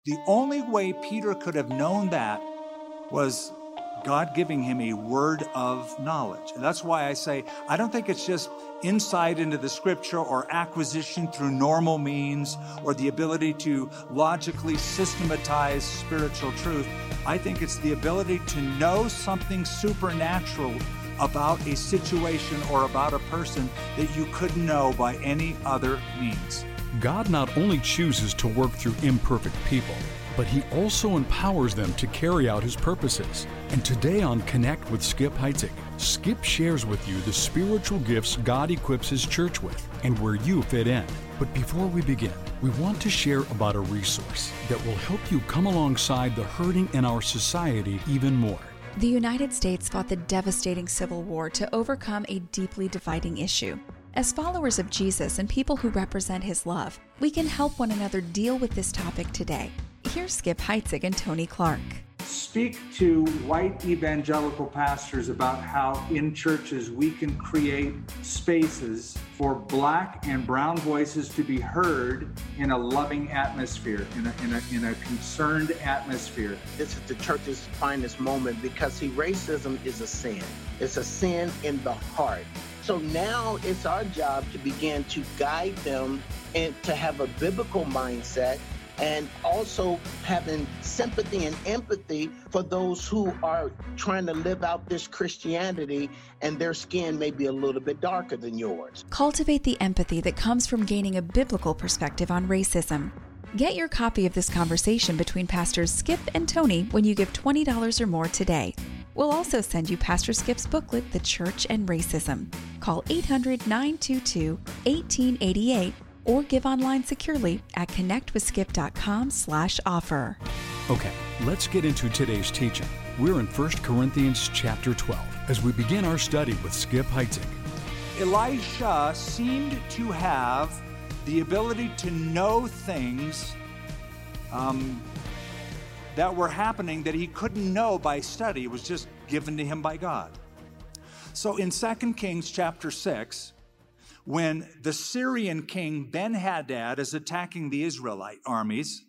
The only way Peter could have known that was God giving him a word of knowledge. And that's why I say, I don't think it's just insight into the scripture or acquisition through normal means or the ability to logically systematize spiritual truth. I think it's the ability to know something supernatural about a situation or about a person that you couldn't know by any other means. God not only chooses to work through imperfect people, but He also empowers them to carry out His purposes. And today on Connect with Skip Heitzig, Skip shares with you the spiritual gifts God equips His church with and where you fit in. But before we begin, we want to share about a resource that will help you come alongside the hurting in our society even more. The United States fought the devastating Civil War to overcome a deeply dividing issue. As followers of Jesus and people who represent His love, we can help one another deal with this topic today. Here's Skip Heitzig and Tony Clark. Speak to white evangelical pastors about how in churches we can create spaces for black and brown voices to be heard in a loving atmosphere, in a concerned atmosphere. This is the church's finest moment because, racism is a sin. It's a sin in the heart. So now it's our job to begin to guide them and to have a biblical mindset, and also having sympathy and empathy for those who are trying to live out this Christianity and their skin may be a little bit darker than yours. Cultivate the empathy that comes from gaining a biblical perspective on racism. Get your copy of this conversation between Pastors Skip and Tony when you give $20 or more today. We'll also send you Pastor Skip's booklet, The Church and Racism. Call 800-922-1888 or give online securely at connectwithskip.com/offer. Okay, let's get into today's teaching. We're in 1 Corinthians chapter 12 as we begin our study with Skip Heitzig. Elisha seemed to have the ability to know things that were happening that he couldn't know by study. It was just given to him by God. So in 2 Kings chapter 6, when the Syrian king Ben-Hadad is attacking the Israelite armies,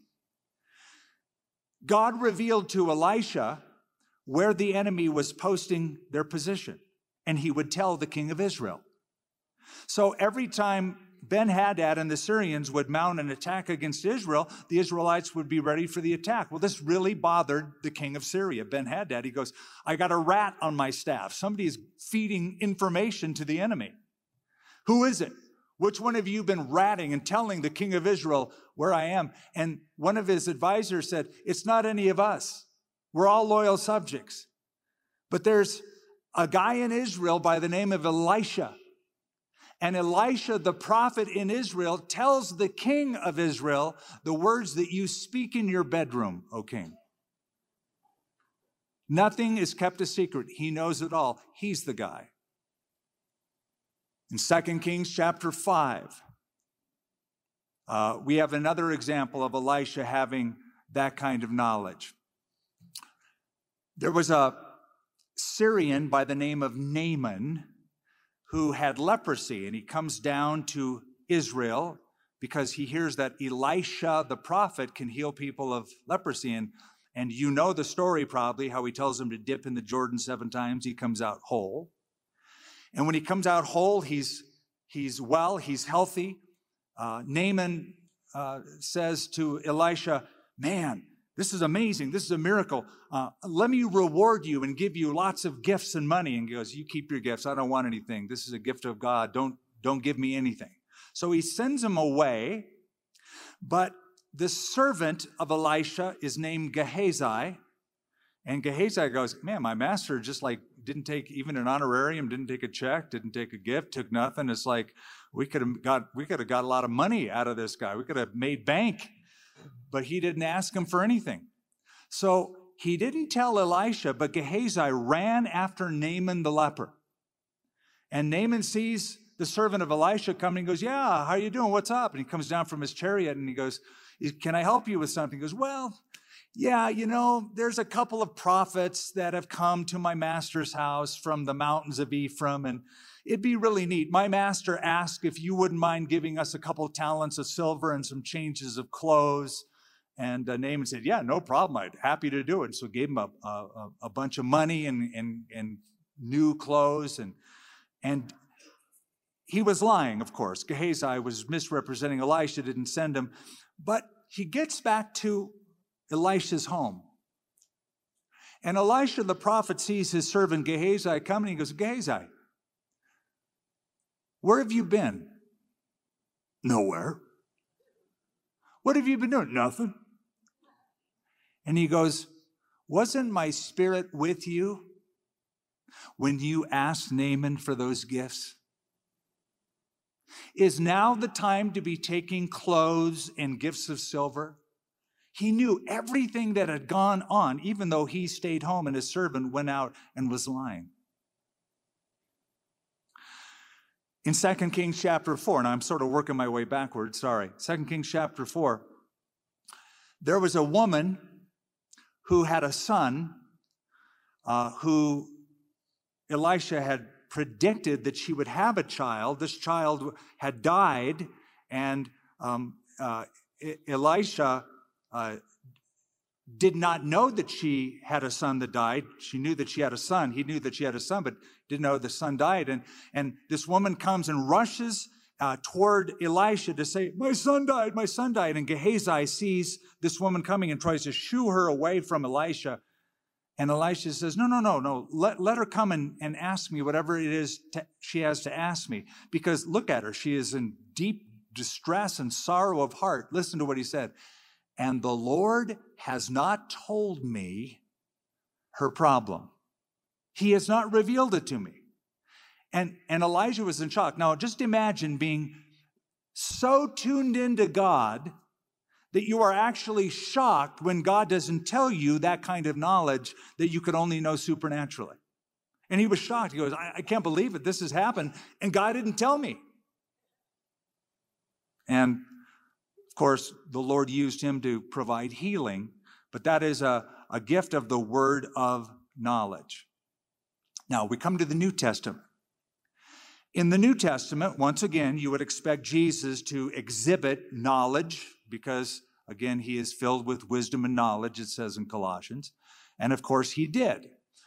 God revealed to Elisha where the enemy was posting their position, and he would tell the king of Israel. So every time Ben-Hadad and the Syrians would mount an attack against Israel, the Israelites would be ready for the attack. Well, this really bothered the king of Syria, Ben-Hadad. He goes, I got a rat on my staff. Somebody is feeding information to the enemy. Who is it? Which one of you have been ratting and telling the king of Israel where I am? And one of his advisors said, it's not any of us. We're all loyal subjects. But there's a guy in Israel by the name of Elisha. And Elisha, the prophet in Israel, tells the king of Israel the words that you speak in your bedroom, O king. Nothing is kept a secret. He knows it all. He's the guy. In 2 Kings chapter 5, we have another example of Elisha having that kind of knowledge. There was a Syrian by the name of Naaman who had leprosy, and he comes down to Israel because he hears that Elisha, the prophet, can heal people of leprosy. And you know the story probably, how he tells him to dip in the Jordan 7 times. He comes out whole. And when he comes out whole, he's well, he's healthy. Naaman says to Elisha, man, this is amazing. This is a miracle. Let me reward you and give you lots of gifts and money. And he goes, you keep your gifts. I don't want anything. This is a gift of God. Don't give me anything. So he sends him away. But the servant of Elisha is named Gehazi. And Gehazi goes, man, my master just didn't take even an honorarium, didn't take a check, didn't take a gift, took nothing. It's like we could have got a lot of money out of this guy. We could have made bank, but he didn't ask him for anything. So he didn't tell Elisha, but Gehazi ran after Naaman the leper. And Naaman sees the servant of Elisha coming and goes, yeah, how are you doing? What's up? And he comes down from his chariot and he goes, can I help you with something? He goes, well, yeah, there's a couple of prophets that have come to my master's house from the mountains of Ephraim, and it'd be really neat. My master asked if you wouldn't mind giving us a couple of talents of silver and some changes of clothes. And Naaman said, yeah, no problem. I'm happy to do it. So gave him a bunch of money and new clothes. And he was lying, of course. Gehazi was misrepresenting Elisha, didn't send him. But he gets back to Elisha's home. And Elisha the prophet sees his servant Gehazi coming. He goes, Gehazi, where have you been? Nowhere. What have you been doing? Nothing. And he goes, wasn't my spirit with you when you asked Naaman for those gifts? Is now the time to be taking clothes and gifts of silver? He knew everything that had gone on, even though he stayed home and his servant went out and was lying. In 2 Kings chapter 4, and I'm sort of working my way backwards, 2 Kings chapter 4, there was a woman who had a son who Elisha had predicted that she would have a child. This child had died, and Elisha did not know that she had a son that died. She knew that she had a son. He knew that she had a son, but didn't know the son died. And this woman comes and rushes toward Elisha to say, my son died, my son died. And Gehazi sees this woman coming and tries to shoo her away from Elisha. And Elisha says, no. Let her come and ask me whatever it is she has to ask me. Because look at her. She is in deep distress and sorrow of heart. Listen to what he said. And the Lord has not told me her problem. He has not revealed it to me. And Elijah was in shock. Now, just imagine being so tuned into God that you are actually shocked when God doesn't tell you that kind of knowledge that you could only know supernaturally. And he was shocked. He goes, I can't believe it. This has happened, and God didn't tell me. And, of course, the Lord used him to provide healing, but that is a gift of the word of knowledge. Now, we come to the New Testament. In the New Testament, once again, you would expect Jesus to exhibit knowledge because, again, he is filled with wisdom and knowledge, it says in Colossians. And, of course, he did.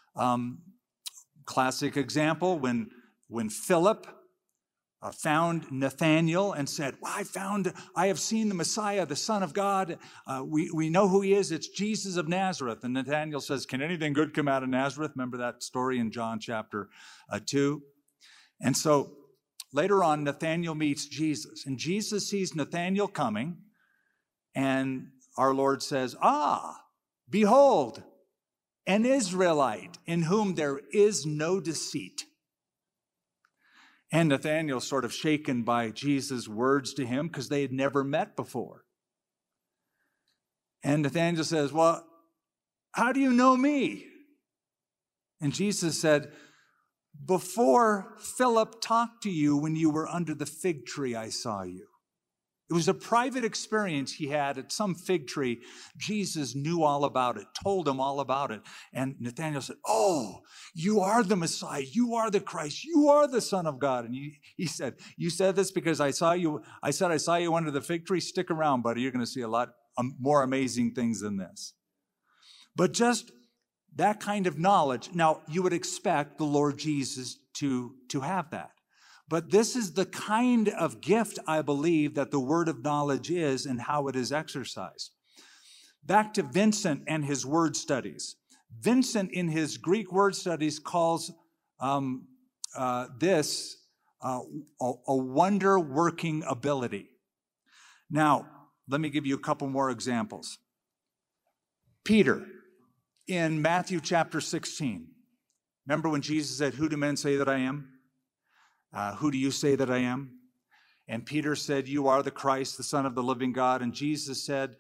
Classic example, when Philip found Nathanael and said, well, I have seen the Messiah, the Son of God. We know who he is. It's Jesus of Nazareth. And Nathanael says, can anything good come out of Nazareth? Remember that story in John chapter 2? And so later on, Nathanael meets Jesus. And Jesus sees Nathanael coming. And our Lord says, behold, an Israelite in whom there is no deceit. And Nathanael's sort of shaken by Jesus' words to him because they had never met before. And Nathanael says, well, how do you know me? And Jesus said, before Philip talked to you when you were under the fig tree, I saw you. It was a private experience he had at some fig tree. Jesus knew all about it, told him all about it. And Nathanael said, oh, you are the Messiah. You are the Christ. You are the Son of God. And he said, you said this because I saw you. I said, I saw you under the fig tree. Stick around, buddy. You're going to see a lot more amazing things than this. But just that kind of knowledge. Now, you would expect the Lord Jesus to have that. But this is the kind of gift, I believe, that the word of knowledge is and how it is exercised. Back to Vincent and his word studies. Vincent, in his Greek word studies, calls this a wonder-working ability. Now, let me give you a couple more examples. Peter, in Matthew chapter 16, remember when Jesus said, who do men say that I am? Who do you say that I am? And Peter said, you are the Christ, the Son of the living God. And Jesus said,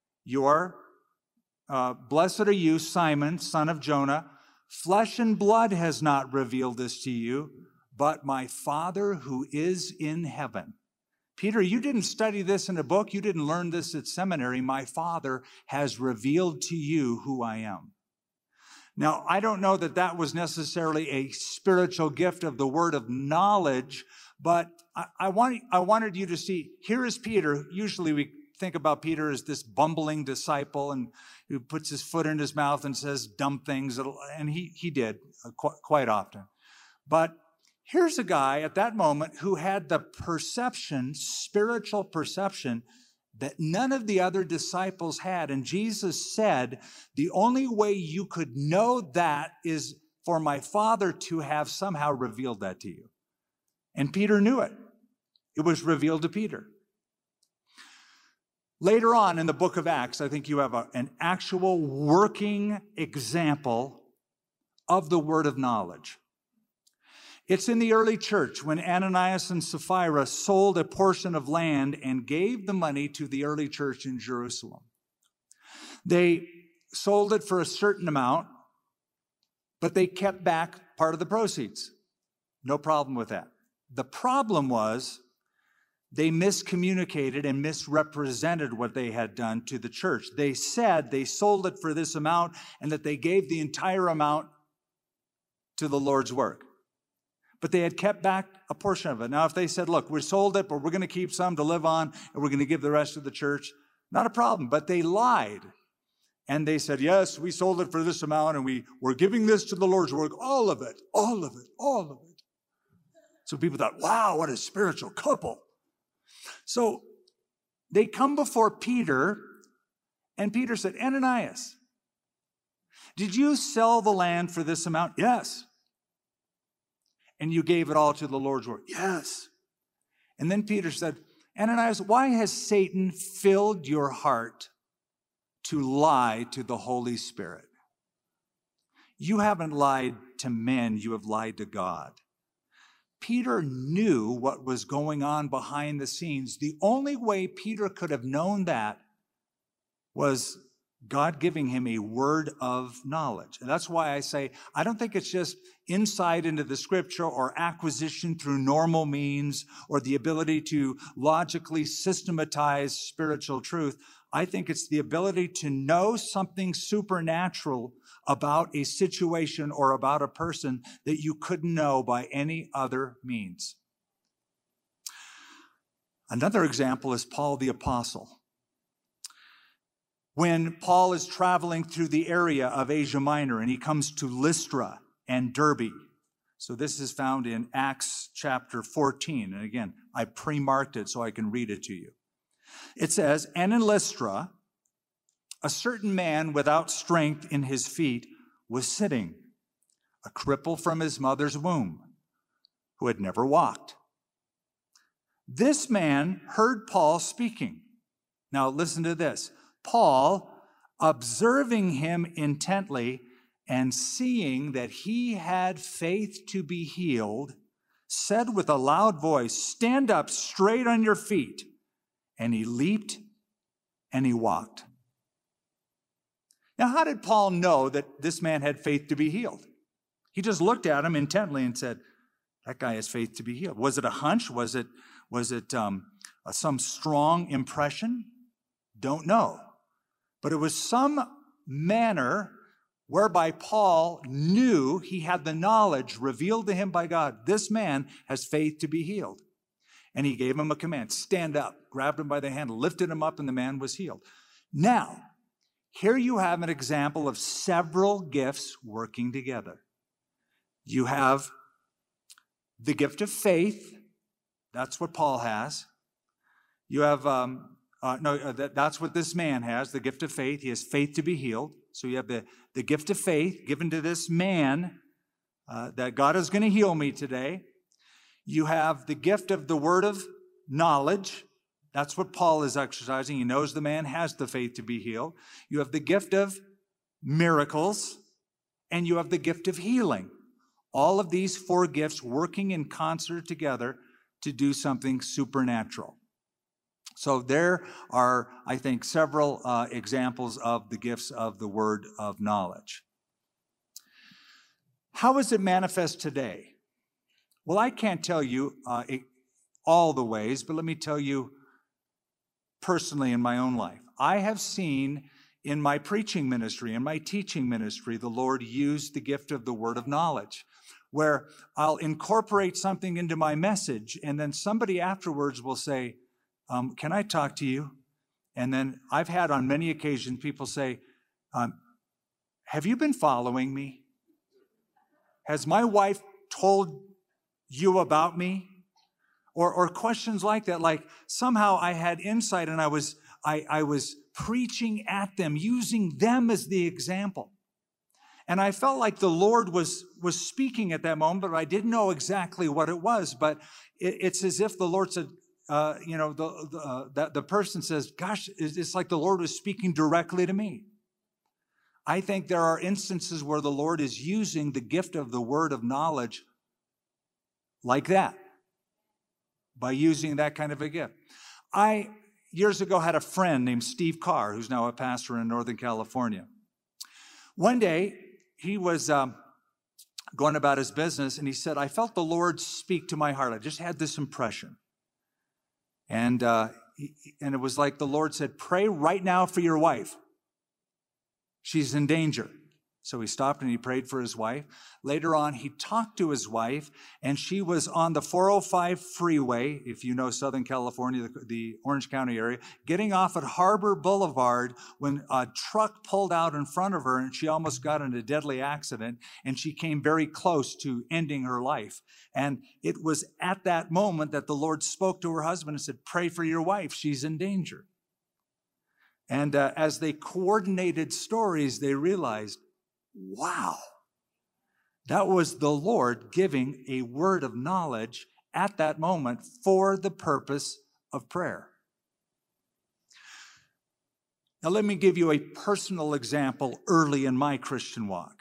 blessed are you, Simon, son of Jonah. Flesh and blood has not revealed this to you, but my Father who is in heaven. Peter, you didn't study this in a book. You didn't learn this at seminary. My Father has revealed to you who I am. Now, I don't know that that was necessarily a spiritual gift of the word of knowledge, but I wanted you to see, here is Peter. Usually we think about Peter as this bumbling disciple and who puts his foot in his mouth and says dumb things, and he did quite often. But here's a guy at that moment who had the perception, spiritual perception, that none of the other disciples had. And Jesus said, the only way you could know that is for my Father to have somehow revealed that to you. And Peter knew it. It was revealed to Peter. Later on in the book of Acts, I think you have an actual working example of the word of knowledge. It's in the early church when Ananias and Sapphira sold a portion of land and gave the money to the early church in Jerusalem. They sold it for a certain amount, but they kept back part of the proceeds. No problem with that. The problem was they miscommunicated and misrepresented what they had done to the church. They said they sold it for this amount and that they gave the entire amount to the Lord's work. But they had kept back a portion of it. Now, if they said, look, we sold it, but we're going to keep some to live on, and we're going to give the rest to the church, not a problem. But they lied. And they said, yes, we sold it for this amount, and we're giving this to the Lord's work, all of it, all of it, all of it. So people thought, wow, what a spiritual couple. So they come before Peter, and Peter said, Ananias, did you sell the land for this amount? Yes. And you gave it all to the Lord's work? Yes. And then Peter said, Ananias, why has Satan filled your heart to lie to the Holy Spirit? You haven't lied to men, you have lied to God. Peter knew what was going on behind the scenes. The only way Peter could have known that was God giving him a word of knowledge. And that's why I say, I don't think it's just insight into the scripture or acquisition through normal means or the ability to logically systematize spiritual truth. I think it's the ability to know something supernatural about a situation or about a person that you couldn't know by any other means. Another example is Paul the Apostle. When Paul is traveling through the area of Asia Minor and he comes to Lystra and Derbe. So this is found in Acts chapter 14. And again, I pre-marked it so I can read it to you. It says, and in Lystra, a certain man without strength in his feet was sitting, a cripple from his mother's womb, who had never walked. This man heard Paul speaking. Now listen to this. Paul, observing him intently and seeing that he had faith to be healed, said with a loud voice, stand up straight on your feet. And he leaped and he walked. Now, how did Paul know that this man had faith to be healed? He just looked at him intently and said, that guy has faith to be healed. Was it a hunch? Was it some strong impression? Don't know. But it was some manner whereby Paul knew he had the knowledge revealed to him by God. This man has faith to be healed. And he gave him a command, stand up, grabbed him by the hand, lifted him up, and the man was healed. Now, here you have an example of several gifts working together. You have the gift of faith. That's what Paul has. You have, that's what this man has, the gift of faith. He has faith to be healed. So you have the gift of faith given to this man that God is going to heal me today. You have the gift of the word of knowledge. That's what Paul is exercising. He knows the man has the faith to be healed. You have the gift of miracles, and you have the gift of healing. All of these four gifts working in concert together to do something supernatural. So there are, I think, several examples of the gifts of the word of knowledge. How is it manifest today? Well, I can't tell you all the ways, but let me tell you personally in my own life. I have seen in my preaching ministry, in my teaching ministry, the Lord use the gift of the word of knowledge, where I'll incorporate something into my message, and then somebody afterwards will say, can I talk to you? And then I've had on many occasions people say, have you been following me? Has my wife told you about me? Or questions like that, like somehow I had insight and I was preaching at them, using them as the example. And I felt like the Lord was speaking at that moment, but I didn't know exactly what it was. But it's as if the Lord said, the person says, gosh, it's like the Lord was speaking directly to me. I think there are instances where the Lord is using the gift of the word of knowledge like that, by using that kind of a gift. I, years ago, had a friend named Steve Carr, who's now a pastor in Northern California. One day, he was going about his business, and he said, I felt the Lord speak to my heart. I just had this impression. And it was like the Lord said, pray right now for your wife. She's in danger. So he stopped and he prayed for his wife. Later on, he talked to his wife, and she was on the 405 freeway, if you know Southern California, the Orange County area, getting off at Harbor Boulevard when a truck pulled out in front of her, and she almost got in a deadly accident, and she came very close to ending her life. And it was at that moment that the Lord spoke to her husband and said, pray for your wife, she's in danger. And as they coordinated stories, they realized, wow, that was the Lord giving a word of knowledge at that moment for the purpose of prayer. Now, let me give you a personal example early in my Christian walk.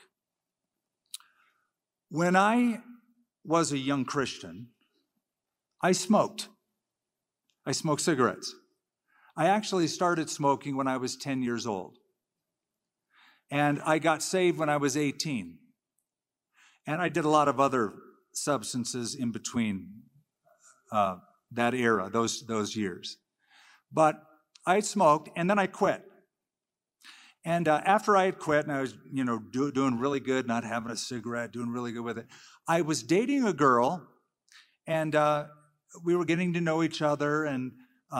When I was a young Christian, I smoked. I smoked cigarettes. I actually started smoking when I was 10 years old. And I got saved when I was 18. And I did a lot of other substances in between that era, those years. But I smoked, and then I quit. And after I had quit, and I was, doing really good, not having a cigarette, doing really good with it, I was dating a girl, and we were getting to know each other, and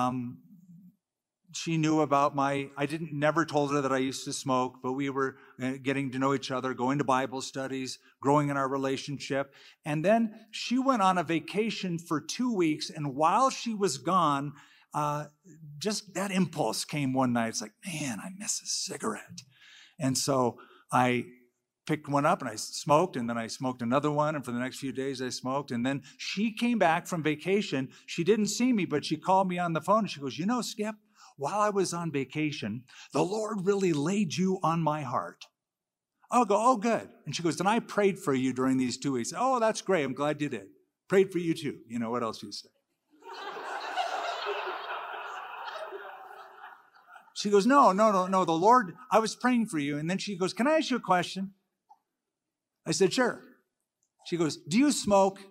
she knew about never told her that I used to smoke, but we were getting to know each other, going to Bible studies, growing in our relationship. And then she went on a vacation for 2 weeks, and while she was gone, just that impulse came one night. It's like, man, I miss a cigarette. And so I picked one up and I smoked, and then I smoked another one, and for the next few days I smoked. And then she came back from vacation. She didn't see me, but she called me on the phone, and she goes, Skip, while I was on vacation, the Lord really laid you on my heart. I'll go, oh, good. And she goes, then I prayed for you during these 2 weeks. Oh, that's great. I'm glad you did. Prayed for you too. What else do you say? She goes, no, the Lord, I was praying for you. And then she goes, can I ask you a question? I said, sure. She goes, do you smoke?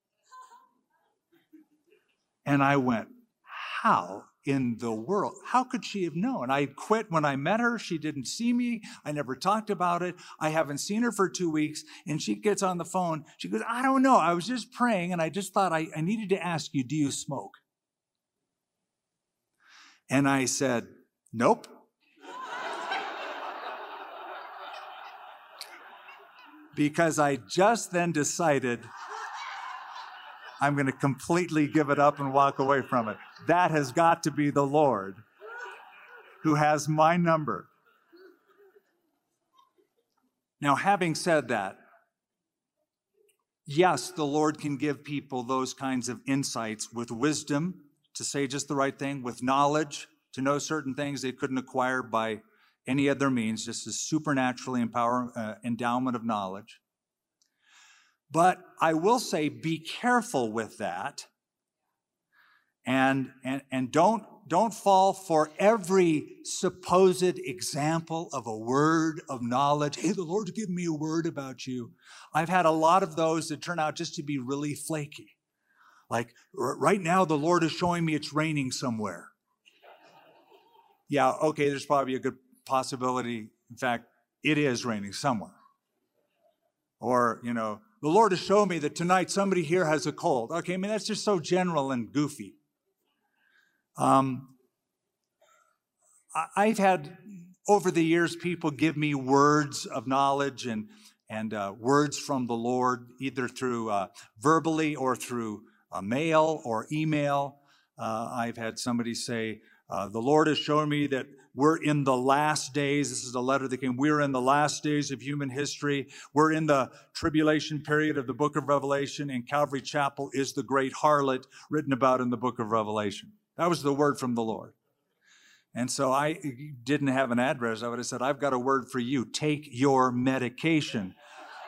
And I went, how in the world? How could she have known? I quit when I met her. She didn't see me. I never talked about it. I haven't seen her for 2 weeks. And she gets on the phone. She goes, I don't know. I was just praying, and I just thought I needed to ask you, do you smoke? And I said, nope. Because I just then decided I'm going to completely give it up and walk away from it. That has got to be the Lord who has my number. Now, having said that, yes, the Lord can give people those kinds of insights with wisdom to say just the right thing, with knowledge to know certain things they couldn't acquire by any other means, just a supernaturally endowment of knowledge. But I will say, be careful with that, and don't fall for every supposed example of a word of knowledge. Hey, the Lord's given me a word about you. I've had a lot of those that turn out just to be really flaky. Like, right now, the Lord is showing me it's raining somewhere. Yeah, okay, there's probably a good possibility. In fact, it is raining somewhere. Or, the Lord has shown me that tonight somebody here has a cold. Okay, that's just so general and goofy. I've had, over the years, people give me words of knowledge and words from the Lord, either through verbally or through mail or email. I've had somebody say, the Lord has shown me that we're in the last days. This is a letter that came. We're in the last days of human history. We're in the tribulation period of the book of Revelation, and Calvary Chapel is the great harlot written about in the book of Revelation. That was the word from the Lord. And so I didn't have an address. I would have said, I've got a word for you. Take your medication.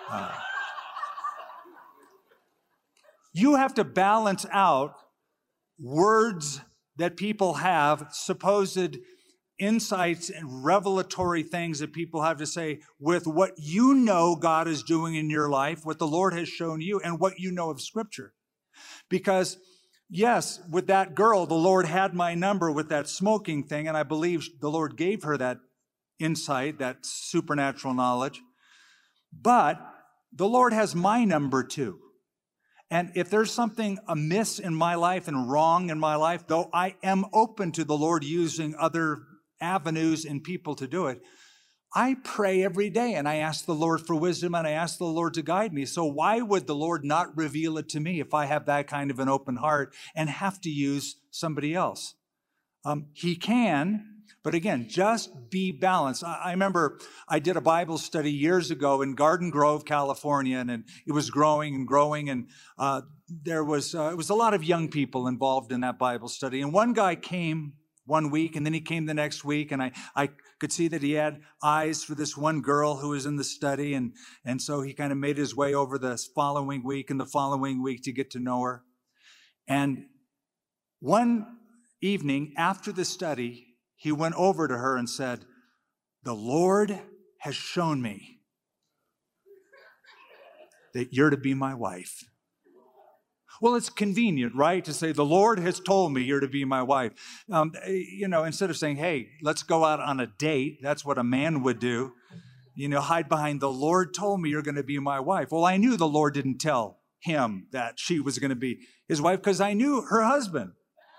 You have to balance out words that people have, supposed insights and revelatory things that people have to say, with what you know God is doing in your life, what the Lord has shown you, and what you know of Scripture. Because, yes, with that girl, the Lord had my number with that smoking thing, and I believe the Lord gave her that insight, that supernatural knowledge. But the Lord has my number too. And if there's something amiss in my life and wrong in my life, though I am open to the Lord using other avenues and people to do it, I pray every day and I ask the Lord for wisdom and I ask the Lord to guide me. So why would the Lord not reveal it to me if I have that kind of an open heart and have to use somebody else? He can, but again, just be balanced. I remember I did a Bible study years ago in Garden Grove, California, and it was growing and growing, and it was a lot of young people involved in that Bible study. And one guy came one week, and then he came the next week, and I could see that he had eyes for this one girl who was in the study, and so he kind of made his way over the following week and the following week to get to know her. And one evening after the study, he went over to her and said, "The Lord has shown me that you're to be my wife." Well, it's convenient, right, to say, the Lord has told me you're to be my wife. Instead of saying, hey, let's go out on a date, that's what a man would do, hide behind, the Lord told me you're going to be my wife. Well, I knew the Lord didn't tell him that she was going to be his wife because I knew her husband.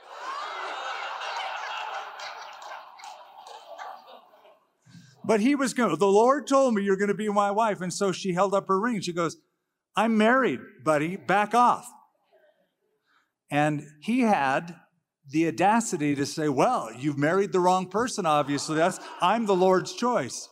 But he was going, the Lord told me you're going to be my wife. And so she held up her ring. She goes, I'm married, buddy, back off. And he had the audacity to say, well, you've married the wrong person, obviously. I'm the Lord's choice.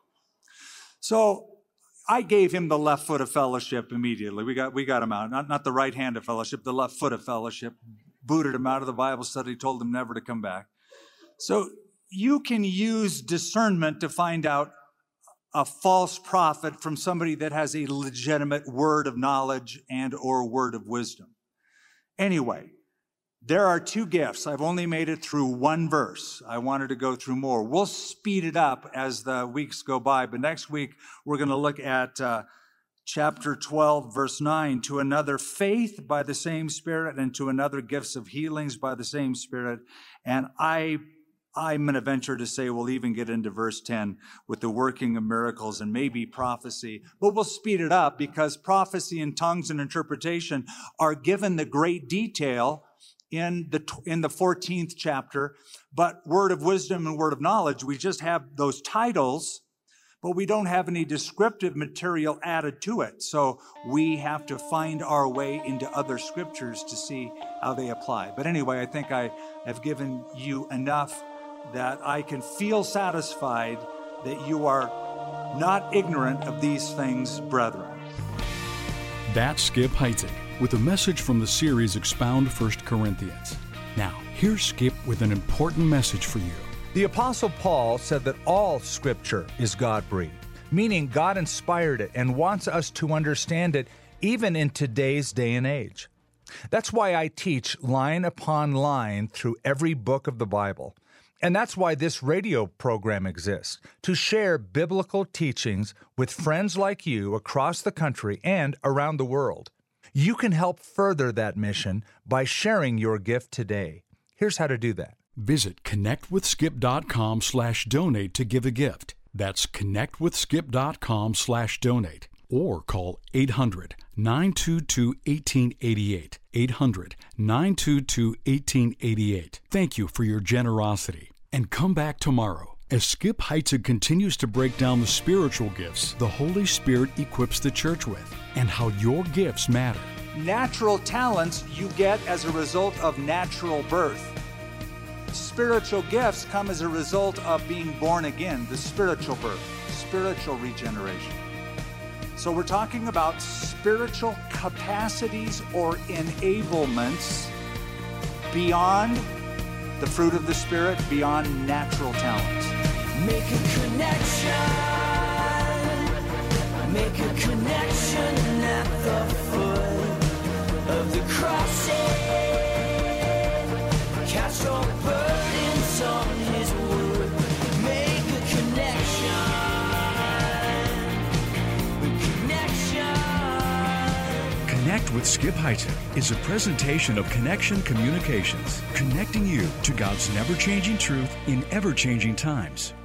So I gave him the left foot of fellowship immediately. We got him out. Not the right hand of fellowship, the left foot of fellowship. Booted him out of the Bible study, told him never to come back. So you can use discernment to find out a false prophet from somebody that has a legitimate word of knowledge and or word of wisdom. Anyway, there are two gifts. I've only made it through one verse. I wanted to go through more. We'll speed it up as the weeks go by, but next week we're going to look at chapter 12, verse 9, to another faith by the same Spirit, and to another gifts of healings by the same Spirit. And I'm going to venture to say we'll even get into verse 10 with the working of miracles and maybe prophecy. But we'll speed it up because prophecy and tongues and interpretation are given the great detail in the 14th chapter. But word of wisdom and word of knowledge, we just have those titles, but we don't have any descriptive material added to it. So we have to find our way into other scriptures to see how they apply. But anyway, I think I have given you enough that I can feel satisfied that you are not ignorant of these things, brethren. That's Skip Heitzig with a message from the series Expound 1 Corinthians. Now, here's Skip with an important message for you. The Apostle Paul said that all Scripture is God-breathed, meaning God inspired it and wants us to understand it even in today's day and age. That's why I teach line upon line through every book of the Bible. And that's why this radio program exists, to share biblical teachings with friends like you across the country and around the world. You can help further that mission by sharing your gift today. Here's how to do that. Visit connectwithskip.com/donate to give a gift. That's connectwithskip.com/donate. Or call 800-922-1888. 800-922-1888. Thank you for your generosity. And come back tomorrow as Skip Heitzig continues to break down the spiritual gifts the Holy Spirit equips the church with and how your gifts matter. Natural talents you get as a result of natural birth. Spiritual gifts come as a result of being born again, the spiritual birth, spiritual regeneration. So we're talking about spiritual capacities or enablements beyond the fruit of the Spirit, beyond natural talents. Make a connection at the foot of the cross. Cast your burdens on His wood. Make a connection. Connect with Skip Heitzig is a presentation of Connection Communications, connecting you to God's never-changing truth in ever-changing times.